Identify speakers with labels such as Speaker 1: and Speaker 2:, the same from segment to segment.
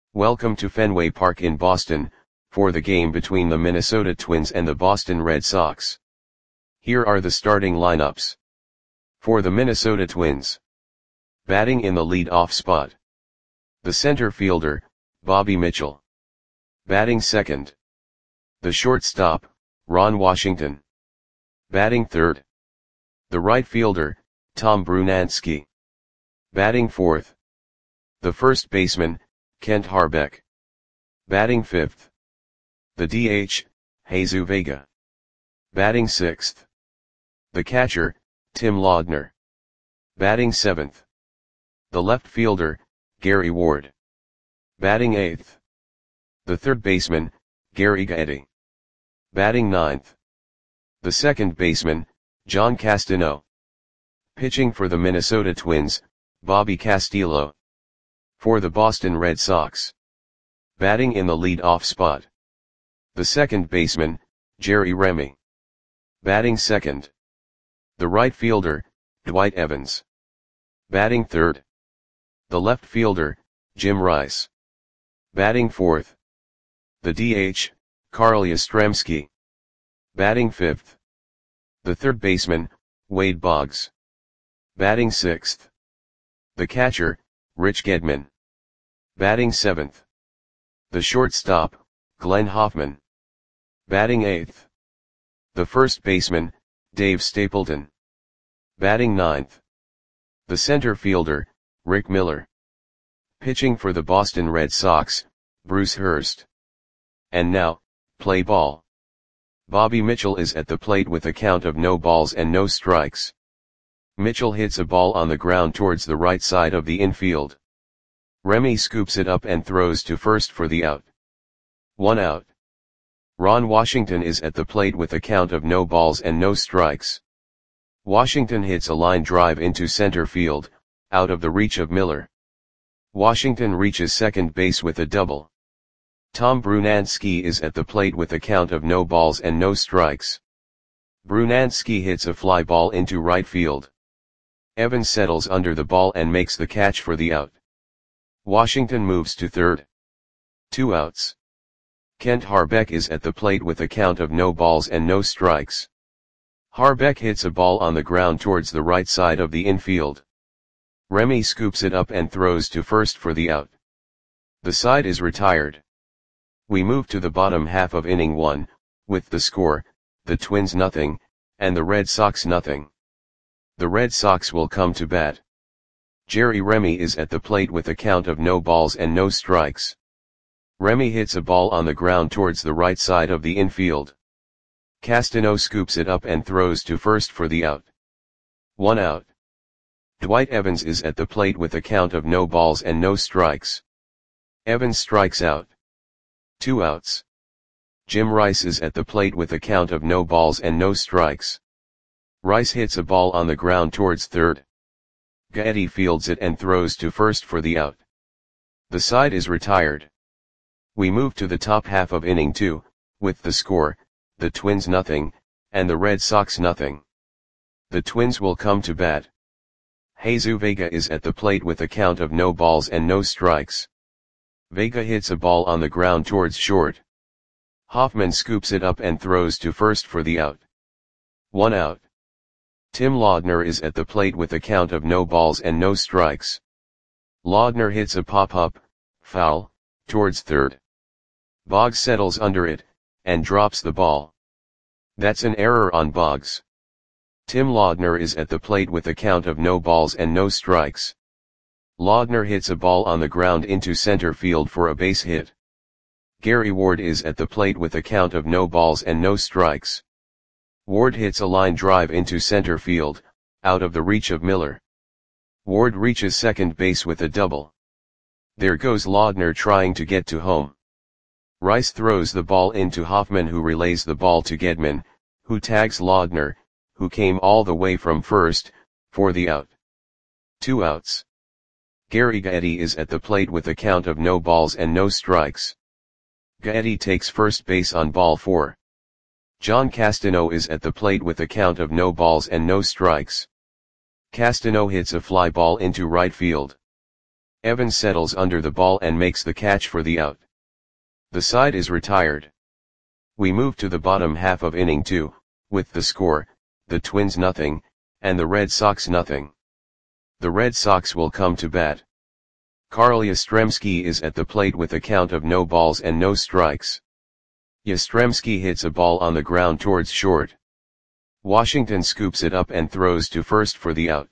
Speaker 1: Welcome to Fenway Park in Boston, for the game between the Minnesota Twins and the Boston Red Sox. Here are the starting lineups. For the Minnesota Twins. Batting in the lead-off spot. The center fielder, Bobby Mitchell. Batting second. The shortstop, Ron Washington. Batting third. The right fielder, Tom Brunansky. Batting fourth. The first baseman, Kent Hrbek. Batting fifth. The DH, Jesus Vega. Batting sixth. The catcher, Tim Laudner. Batting seventh. The left fielder, Gary Ward. Batting eighth. The third baseman, Gary Gaetti. Batting ninth. The second baseman, John Castano. Pitching for the Minnesota Twins, Bobby Castillo. For the Boston Red Sox. Batting in the lead-off spot. The second baseman, Jerry Remy. Batting second. The right fielder, Dwight Evans. Batting third. The left fielder, Jim Rice. Batting fourth. The DH, Carl Yastrzemski. Batting fifth. The third baseman, Wade Boggs. Batting sixth. The catcher, Rich Gedman. Batting seventh. The shortstop, Glenn Hoffman. Batting eighth. The first baseman, Dave Stapleton. Batting ninth. The center fielder, Rick Miller. Pitching for the Boston Red Sox, Bruce Hurst. And now, play ball. Bobby Mitchell is at the plate with a count of no balls and no strikes. Mitchell hits a ball on the ground towards the right side of the infield. Remy scoops it up and throws to first for the out. 1 out. Ron Washington is at the plate with a count of no balls and no strikes. Washington hits a line drive into center field, out of the reach of Miller. Washington reaches second base with a double. Tom Brunansky is at the plate with a count of no balls and no strikes. Brunansky hits a fly ball into right field. Evans settles under the ball and makes the catch for the out. Washington moves to third. 2 outs. Kent Hrbek is at the plate with a count of no balls and no strikes. Hrbek hits a ball on the ground towards the right side of the infield. Remy scoops it up and throws to first for the out. The side is retired. We move to the bottom half of inning 1, with the score, the Twins nothing, and the Red Sox nothing. The Red Sox will come to bat. Jerry Remy is at the plate with a count of no balls and no strikes. Remy hits a ball on the ground towards the right side of the infield. Castano scoops it up and throws to first for the out. 1 out. Dwight Evans is at the plate with a count of no balls and no strikes. Evans strikes out. 2 outs. Jim Rice is at the plate with a count of no balls and no strikes. Rice hits a ball on the ground towards third. Gaetti fields it and throws to first for the out. The side is retired. We move to the top half of inning 2, with the score, the Twins nothing, and the Red Sox nothing. The Twins will come to bat. Jesus Vega is at the plate with a count of no balls and no strikes. Vega hits a ball on the ground towards short. Hoffman scoops it up and throws to first for the out. 1 out. Tim Laudner is at the plate with a count of no balls and no strikes. Laudner hits a pop-up, foul, towards third. Boggs settles under it, and drops the ball. That's an error on Boggs. Tim Laudner is at the plate with a count of no balls and no strikes. Laudner hits a ball on the ground into center field for a base hit. Gary Ward is at the plate with a count of no balls and no strikes. Ward hits a line drive into center field, out of the reach of Miller. Ward reaches second base with a double. There goes Laudner trying to get to home. Rice throws the ball into Hoffman, who relays the ball to Gedman, who tags Laudner, who came all the way from first, for the out. 2 outs. Gary Gaetti is at the plate with a count of no balls and no strikes. Gaetti takes first base on ball 4. John Castano is at the plate with a count of no balls and no strikes. Castano hits a fly ball into right field. Evans settles under the ball and makes the catch for the out. The side is retired. We move to the bottom half of inning 2, with the score, the Twins nothing, and the Red Sox nothing. The Red Sox will come to bat. Carl Yastrzemski is at the plate with a count of no balls and no strikes. Yastrzemski hits a ball on the ground towards short. Washington scoops it up and throws to first for the out.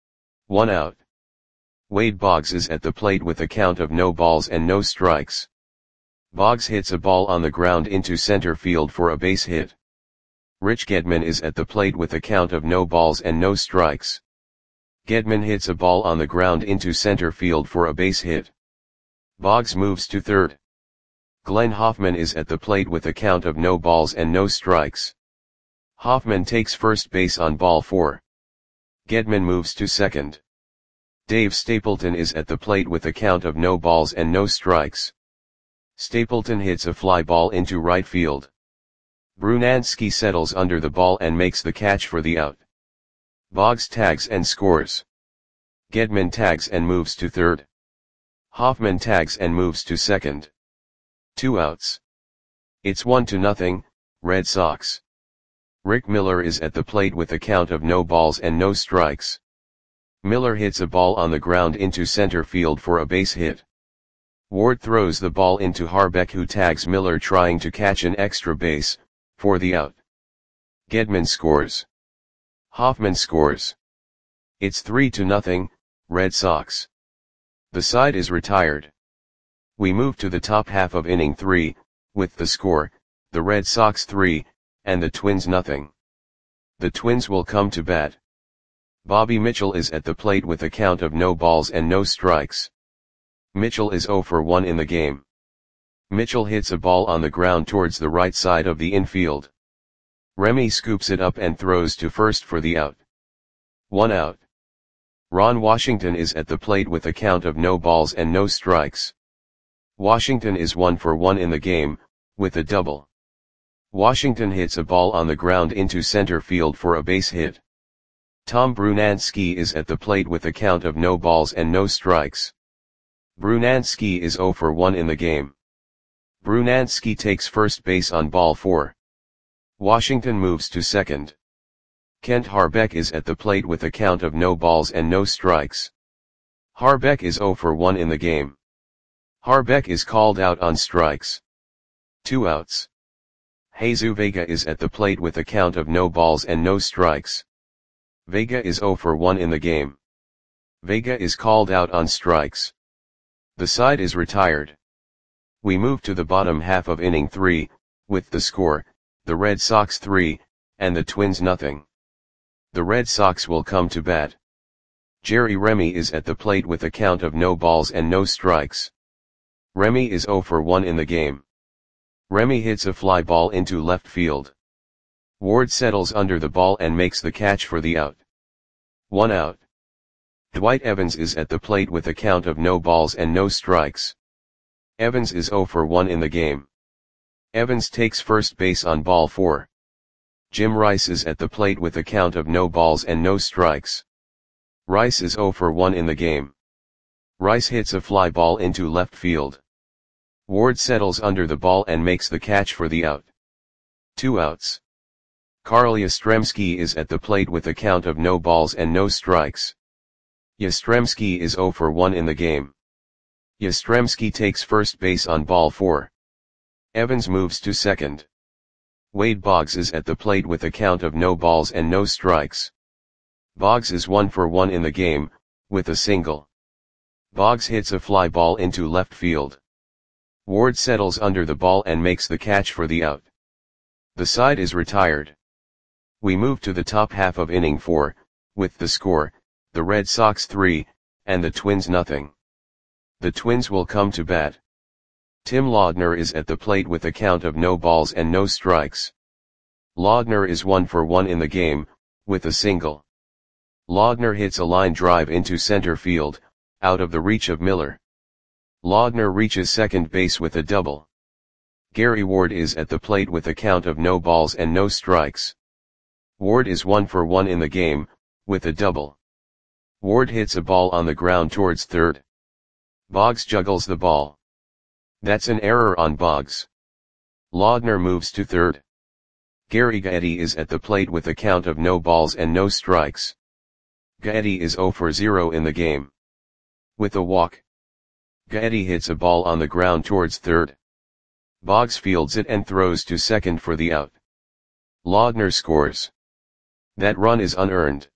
Speaker 1: 1 out. Wade Boggs is at the plate with a count of no balls and no strikes. Boggs hits a ball on the ground into center field for a base hit. Rich Gedman is at the plate with a count of no balls and no strikes. Gedman hits a ball on the ground into center field for a base hit. Boggs moves to third. Glenn Hoffman is at the plate with a count of no balls and no strikes. Hoffman takes first base on ball 4. Gedman moves to second. Dave Stapleton is at the plate with a count of no balls and no strikes. Stapleton hits a fly ball into right field. Brunansky settles under the ball and makes the catch for the out. Boggs tags and scores. Gedman tags and moves to third. Hoffman tags and moves to second. 2 outs. It's 1-0, Red Sox. Rick Miller is at the plate with a count of no balls and no strikes. Miller hits a ball on the ground into center field for a base hit. Ward throws the ball into Harbeck, who tags Miller trying to catch an extra base, for the out. Gedman scores. Hoffman scores. It's 3-0, Red Sox. The side is retired. We move to the top half of inning 3, with the score, the Red Sox 3, and the Twins nothing. The Twins will come to bat. Bobby Mitchell is at the plate with a count of no balls and no strikes. Mitchell is 0 for 1 in the game. Mitchell hits a ball on the ground towards the right side of the infield. Remy scoops it up and throws to first for the out. 1 out. Ron Washington is at the plate with a count of no balls and no strikes. Washington is 1 for 1 in the game, with a double. Washington hits a ball on the ground into center field for a base hit. Tom Brunansky is at the plate with a count of no balls and no strikes. Brunansky is 0 for 1 in the game. Brunansky takes first base on ball 4. Washington moves to second. Kent Harbeck is at the plate with a count of no balls and no strikes. Harbeck is 0 for 1 in the game. Harbeck is called out on strikes. 2 outs. Jesus Vega is at the plate with a count of no balls and no strikes. Vega is 0 for 1 in the game. Vega is called out on strikes. The side is retired. We move to the bottom half of inning 3, with the score, the Red Sox 3, and the Twins nothing. The Red Sox will come to bat. Jerry Remy is at the plate with a count of no balls and no strikes. Remy is 0 for 1 in the game. Remy hits a fly ball into left field. Ward settles under the ball and makes the catch for the out. 1 out. Dwight Evans is at the plate with a count of no balls and no strikes. Evans is 0 for 1 in the game. Evans takes first base on ball 4. Jim Rice is at the plate with a count of no balls and no strikes. Rice is 0 for 1 in the game. Rice hits a fly ball into left field. Ward settles under the ball and makes the catch for the out. 2 outs. Carl Yastrzemski is at the plate with a count of no balls and no strikes. Yastrzemski is 0 for 1 in the game. Yastrzemski takes first base on ball 4. Evans moves to second. Wade Boggs is at the plate with a count of no balls and no strikes. Boggs is 1 for 1 in the game, with a single. Boggs hits a fly ball into left field. Ward settles under the ball and makes the catch for the out. The side is retired. We move to the top half of inning 4, with the score, the Red Sox 3, and the Twins nothing. The Twins will come to bat. Tim Laudner is at the plate with a count of no balls and no strikes. Laudner is 1 for 1 in the game, with a single. Laudner hits a line drive into center field, out of the reach of Miller. Laudner reaches second base with a double. Gary Ward is at the plate with a count of no balls and no strikes. Ward is 1 for 1 in the game, with a double. Ward hits a ball on the ground towards third. Boggs juggles the ball. That's an error on Boggs. Laudner moves to third. Gary Gaetti is at the plate with a count of no balls and no strikes. Gaetti is 0 for 0 in the game. With a walk, Gaetti hits a ball on the ground towards third. Boggs fields it and throws to second for the out. Laudner scores. That run is unearned.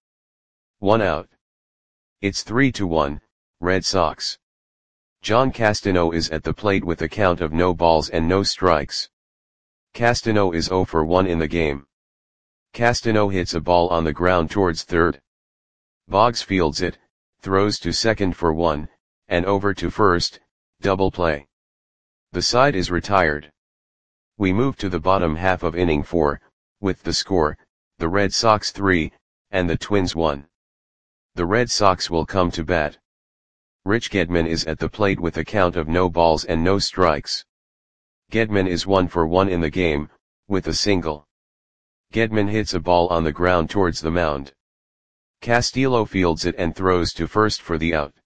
Speaker 1: 1 out. It's 3-1, Red Sox. John Castano is at the plate with a count of no balls and no strikes. Castano is 0 for 1 in the game. Castano hits a ball on the ground towards third. Boggs fields it, throws to second for 1, and over to first, double play. The side is retired. We move to the bottom half of inning 4, with the score, the Red Sox 3, and the Twins 1. The Red Sox will come to bat. Rich Gedman is at the plate with a count of no balls and no strikes. Gedman is 1 for 1 in the game, with a single. Gedman hits a ball on the ground towards the mound. Castillo fields it and throws to first for the out.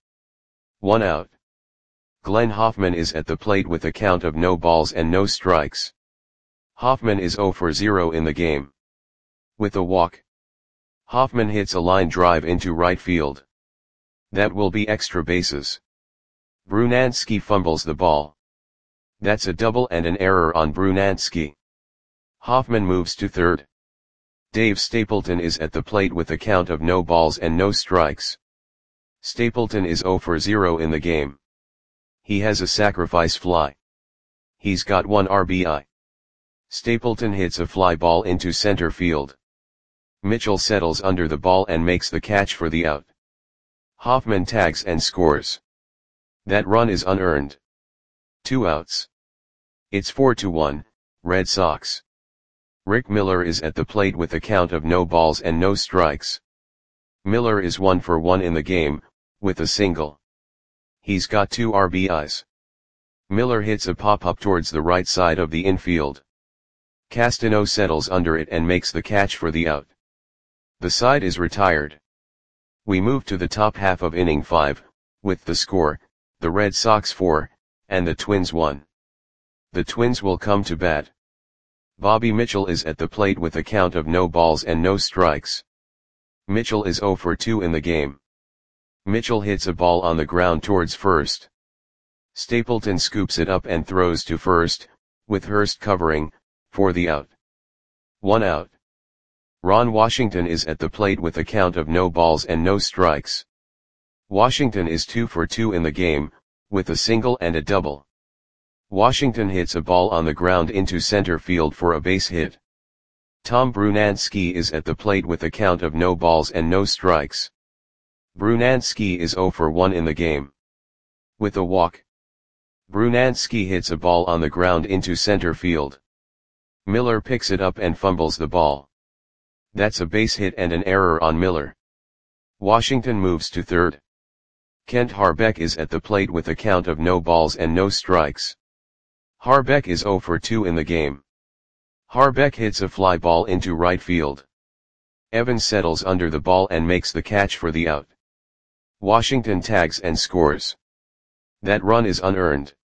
Speaker 1: 1 out. Glenn Hoffman is at the plate with a count of no balls and no strikes. Hoffman is 0 for 0 in the game. With a walk, Hoffman hits a line drive into right field. That will be extra bases. Brunansky fumbles the ball. That's a double and an error on Brunansky. Hoffman moves to third. Dave Stapleton is at the plate with a count of no balls and no strikes. Stapleton is 0 for 0 in the game. He has a sacrifice fly. He's got 1 RBI. Stapleton hits a fly ball into center field. Mitchell settles under the ball and makes the catch for the out. Hoffman tags and scores. That run is unearned. 2 outs. It's 4-1, Red Sox. Rick Miller is at the plate with a count of no balls and no strikes. Miller is 1 for 1 in the game, with a single. He's got 2 RBIs. Miller hits a pop-up towards the right side of the infield. Castano settles under it and makes the catch for the out. The side is retired. We move to the top half of inning 5, with the score, the Red Sox 4, and the Twins 1. The Twins will come to bat. Bobby Mitchell is at the plate with a count of no balls and no strikes. Mitchell is 0 for 2 in the game. Mitchell hits a ball on the ground towards first. Stapleton scoops it up and throws to first, with Hurst covering, for the out. 1 out. Ron Washington is at the plate with a count of no balls and no strikes. Washington is 2 for 2 in the game, with a single and a double. Washington hits a ball on the ground into center field for a base hit. Tom Brunansky is at the plate with a count of no balls and no strikes. Brunansky is 0 for 1 in the game. With a walk, Brunansky hits a ball on the ground into center field. Miller picks it up and fumbles the ball. That's a base hit and an error on Miller. Washington moves to third. Kent Harbeck is at the plate with a count of no balls and no strikes. Harbeck is 0 for 2 in the game. Harbeck hits a fly ball into right field. Evans settles under the ball and makes the catch for the out. Washington tags and scores. That run is unearned.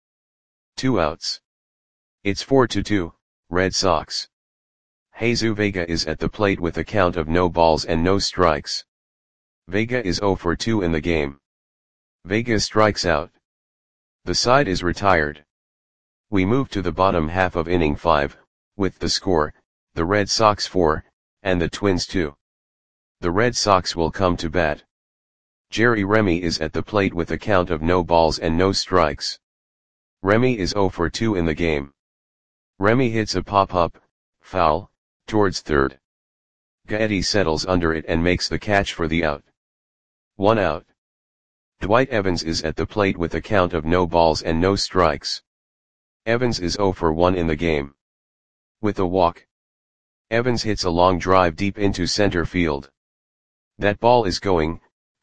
Speaker 1: 2 outs. It's 4-2, Red Sox. Jesus Vega is at the plate with a count of no balls and no strikes. Vega is 0 for 2 in the game. Vega strikes out. The side is retired. We move to the bottom half of inning 5, with the score, the Red Sox 4, and the Twins 2. The Red Sox will come to bat. Jerry Remy is at the plate with a count of no balls and no strikes. Remy is 0 for 2 in the game. Remy hits a pop-up, foul, towards third. Gaetti settles under it and makes the catch for the out. 1 out. Dwight Evans is at the plate with a count of no balls and no strikes. Evans is 0 for 1 in the game. With a walk, Evans hits a long drive deep into center field. That ball is gone.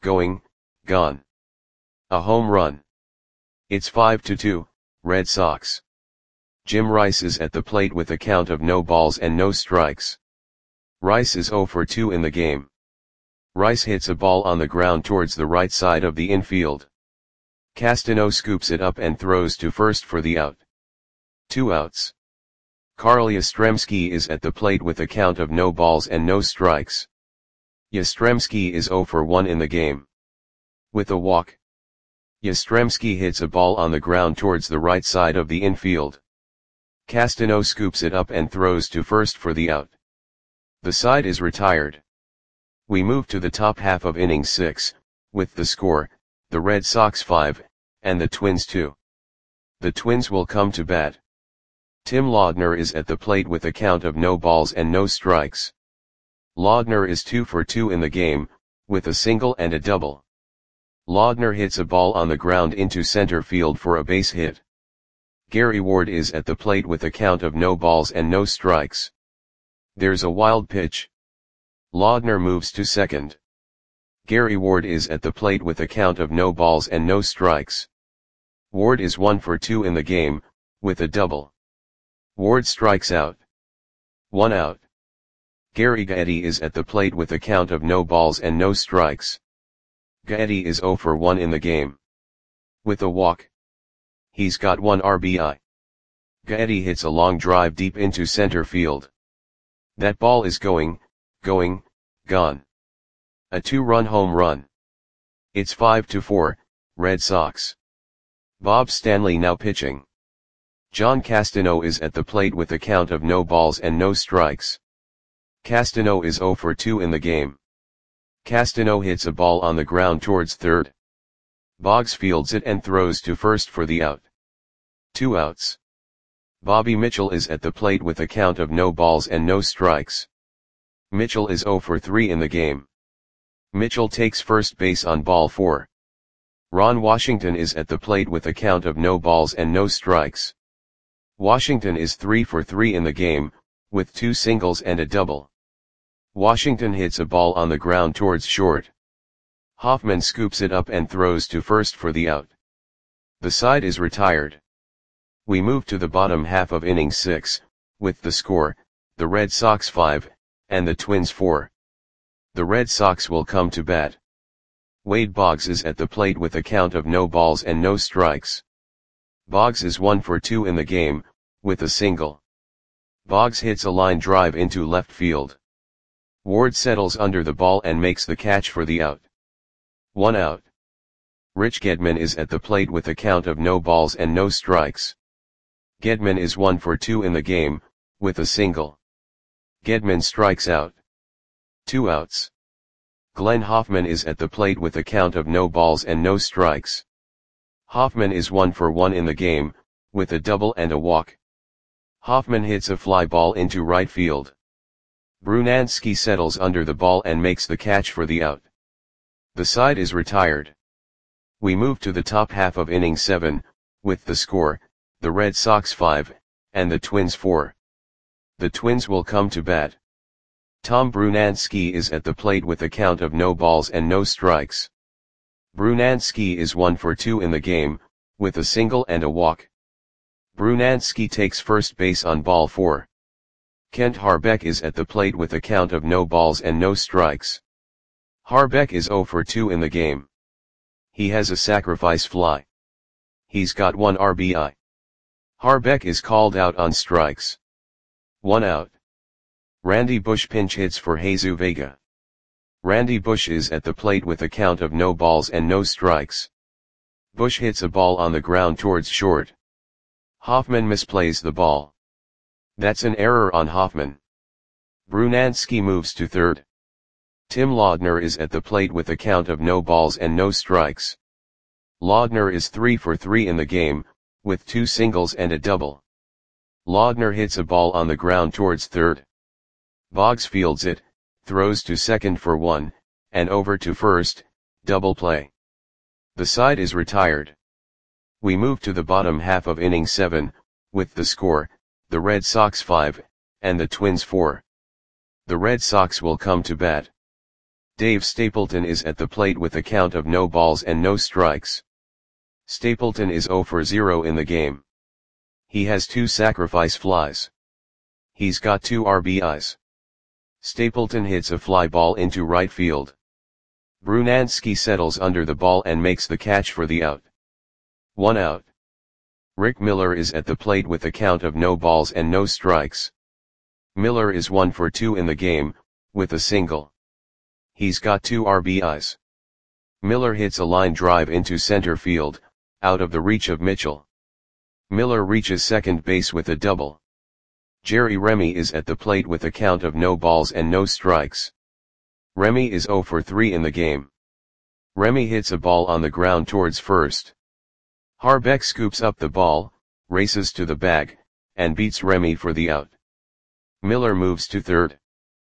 Speaker 1: A home run. It's 5-2, Red Sox. Jim Rice is at the plate with a count of no balls and no strikes. Rice is 0 for 2 in the game. Rice hits a ball on the ground towards the right side of the infield. Castano scoops it up and throws to first for the out. 2 outs. Karl Yastrzemski is at the plate with a count of no balls and no strikes. Yastrzemski is 0 for 1 in the game. With a walk, Yastrzemski hits a ball on the ground towards the right side of the infield. Castano scoops it up and throws to first for the out. The side is retired. We move to the top half of inning 6, with the score, the Red Sox 5, and the Twins 2. The Twins will come to bat. Tim Laudner is at the plate with a count of no balls and no strikes. Laudner is 2 for 2 in the game, with a single and a double. Laudner hits a ball on the ground into center field for a base hit. Gary Ward is at the plate with a count of no balls and no strikes. There's a wild pitch. Laudner moves to second. Gary Ward is at the plate with a count of no balls and no strikes. Ward is 1 for 2 in the game, with a double. Ward strikes out. 1 out. Gary Gaetti is at the plate with a count of no balls and no strikes. Gaetti is 0 for 1 in the game. With a walk, he's got 1 RBI. Gaetti hits a long drive deep into center field. That ball is gone. A 2-run home run. It's 5-4, Red Sox. Bob Stanley now pitching. John Castano is at the plate with a count of no balls and no strikes. Castano is 0 for 2 in the game. Castano hits a ball on the ground towards third. Boggs fields it and throws to first for the out. 2 outs. Bobby Mitchell is at the plate with a count of no balls and no strikes. Mitchell is 0 for 3 in the game. Mitchell takes first base on ball 4. Ron Washington is at the plate with a count of no balls and no strikes. Washington is 3 for 3 in the game, with 2 singles and a double. Washington hits a ball on the ground towards short. Hoffman scoops it up and throws to first for the out. The side is retired. We move to the bottom half of inning 6, with the score, the Red Sox 5, and the Twins 4. The Red Sox will come to bat. Wade Boggs is at the plate with a count of no balls and no strikes. Boggs is 1 for 2 in the game, with a single. Boggs hits a line drive into left field. Ward settles under the ball and makes the catch for the out. 1 out. Rich Gedman is at the plate with a count of no balls and no strikes. Gedman is 1 for 2 in the game, with a single. Gedman strikes out. 2 outs. Glenn Hoffman is at the plate with a count of no balls and no strikes. Hoffman is 1 for 1 in the game, with a double and a walk. Hoffman hits a fly ball into right field. Brunansky settles under the ball and makes the catch for the out. The side is retired. We move to the top half of inning 7, with the score, the Red Sox 5, and the Twins 4. The Twins will come to bat. Tom Brunansky is at the plate with a count of no balls and no strikes. Brunansky is 1 for 2 in the game, with a single and a walk. Brunansky takes first base on ball 4. Kent Harbeck is at the plate with a count of no balls and no strikes. Harbeck is 0 for 2 in the game. He has a sacrifice fly. He's got 1 RBI. Harbeck is called out on strikes. 1 out. Randy Bush pinch hits for Jesus Vega. Randy Bush is at the plate with a count of no balls and no strikes. Bush hits a ball on the ground towards short. Hoffman misplays the ball. That's an error on Hoffman. Brunansky moves to third. Tim Laudner is at the plate with a count of no balls and no strikes. Laudner is 3 for 3 in the game, with 2 singles and a double. Laudner hits a ball on the ground towards third. Boggs fields it, throws to second for 1, and over to first, double play. The side is retired. We move to the bottom half of inning 7, with the score, the Red Sox 5, and the Twins 4. The Red Sox will come to bat. Dave Stapleton is at the plate with a count of no balls and no strikes. Stapleton is 0 for 0 in the game. He has 2 sacrifice flies. He's got 2 RBIs. Stapleton hits a fly ball into right field. Brunansky settles under the ball and makes the catch for the out. 1 out. Rick Miller is at the plate with a count of no balls and no strikes. Miller is 1 for 2 in the game, with a single. He's got 2 RBIs. Miller hits a line drive into center field, out of the reach of Mitchell. Miller reaches second base with a double. Jerry Remy is at the plate with a count of no balls and no strikes. Remy is 0 for 3 in the game. Remy hits a ball on the ground towards first. Harbeck scoops up the ball, races to the bag, and beats Remy for the out. Miller moves to third.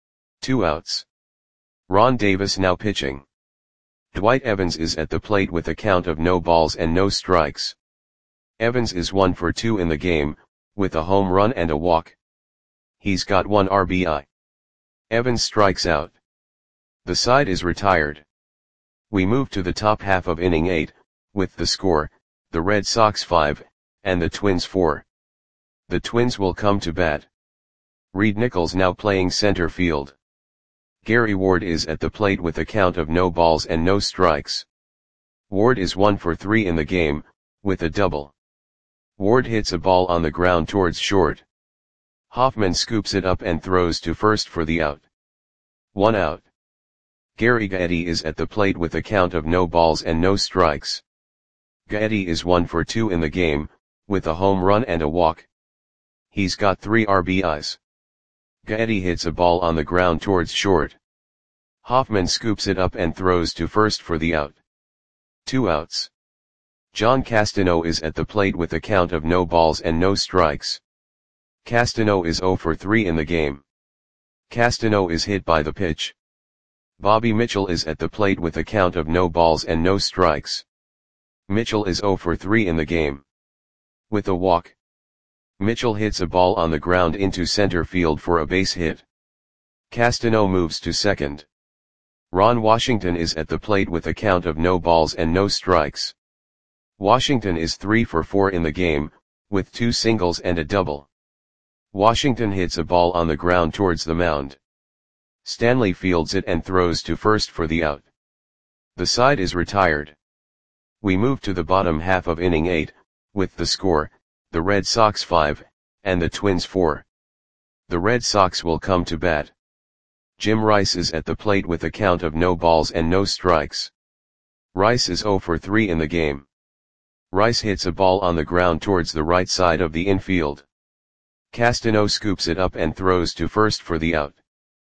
Speaker 1: 2 outs. Ron Davis now pitching. Dwight Evans is at the plate with a count of no balls and no strikes. Evans is 1 for 2 in the game, with a home run and a walk. He's got 1 RBI. Evans strikes out. The side is retired. We move to the top half of inning 8, with the score, the Red Sox 5, and the Twins 4. The Twins will come to bat. Reed Nichols now playing center field. Gary Ward is at the plate with a count of no balls and no strikes. Ward is 1 for 3 in the game, with a double. Ward hits a ball on the ground towards short. Hoffman scoops it up and throws to first for the out. 1 out. Gary Gaetti is at the plate with a count of no balls and no strikes. Gaetti is 1 for 2 in the game, with a home run and a walk. He's got 3 RBIs. Gaetti hits a ball on the ground towards short. Hoffman scoops it up and throws to first for the out. 2 outs. John Castano is at the plate with a count of no balls and no strikes. Castano is 0 for 3 in the game. Castano is hit by the pitch. Bobby Mitchell is at the plate with a count of no balls and no strikes. Mitchell is 0 for 3 in the game. With a walk. Mitchell hits a ball on the ground into center field for a base hit. Castano moves to second. Ron Washington is at the plate with a count of no balls and no strikes. Washington is 3 for 4 in the game, with 2 singles and a double. Washington hits a ball on the ground towards the mound. Stanley fields it and throws to first for the out. The side is retired. We move to the bottom half of inning 8, with the score, the Red Sox 5, and the Twins 4. The Red Sox will come to bat. Jim Rice is at the plate with a count of no balls and no strikes. Rice is 0 for 3 in the game. Rice hits a ball on the ground towards the right side of the infield. Castano scoops it up and throws to first for the out.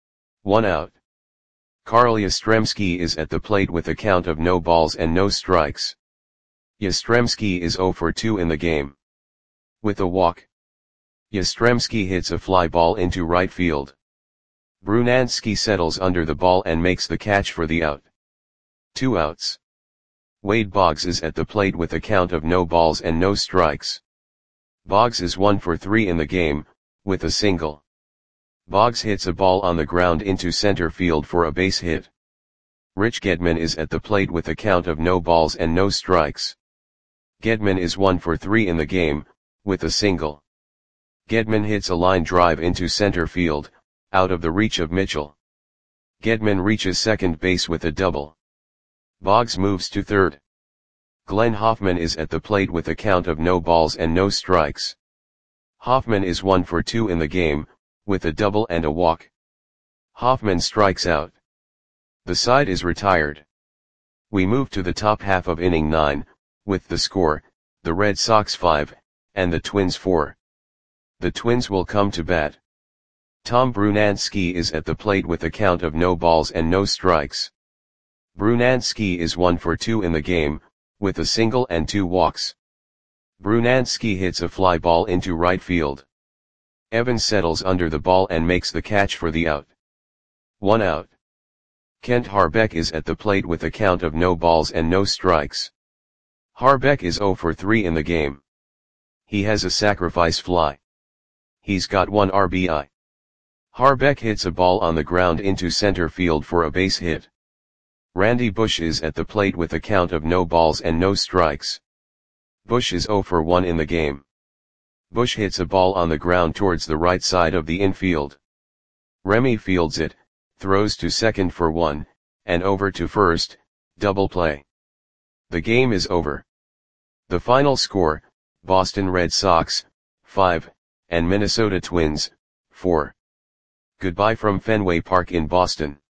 Speaker 1: 1 out. Carl Yastrzemski is at the plate with a count of no balls and no strikes. Yastrzemski is 0 for 2 in the game. With a walk. Yastrzemski hits a fly ball into right field. Brunansky settles under the ball and makes the catch for the out. 2 outs. Wade Boggs is at the plate with a count of no balls and no strikes. Boggs is 1 for 3 in the game, with a single. Boggs hits a ball on the ground into center field for a base hit. Rich Gedman is at the plate with a count of no balls and no strikes. Gedman is 1 for 3 in the game, with a single. Gedman hits a line drive into center field, out of the reach of Mitchell. Gedman reaches second base with a double. Boggs moves to third. Glenn Hoffman is at the plate with a count of no balls and no strikes. Hoffman is 1 for 2 in the game, with a double and a walk. Hoffman strikes out. The side is retired. We move to the top half of inning 9, with the score, the Red Sox 5, and the Twins 4. The Twins will come to bat. Tom Brunansky is at the plate with a count of no balls and no strikes. Brunansky is 1 for 2 in the game, with a single and 2 walks. Brunansky hits a fly ball into right field. Evans settles under the ball and makes the catch for the out. 1 out. Kent Harbeck is at the plate with a count of no balls and no strikes. Harbeck is 0 for 3 in the game. He has a sacrifice fly. He's got 1 RBI. Harbeck hits a ball on the ground into center field for a base hit. Randy Bush is at the plate with a count of no balls and no strikes. Bush is 0 for 1 in the game. Bush hits a ball on the ground towards the right side of the infield. Remy fields it, throws to second for 1, and over to first, double play. The game is over. The final score, Boston Red Sox, 5, and Minnesota Twins, 4. Goodbye from Fenway Park in Boston.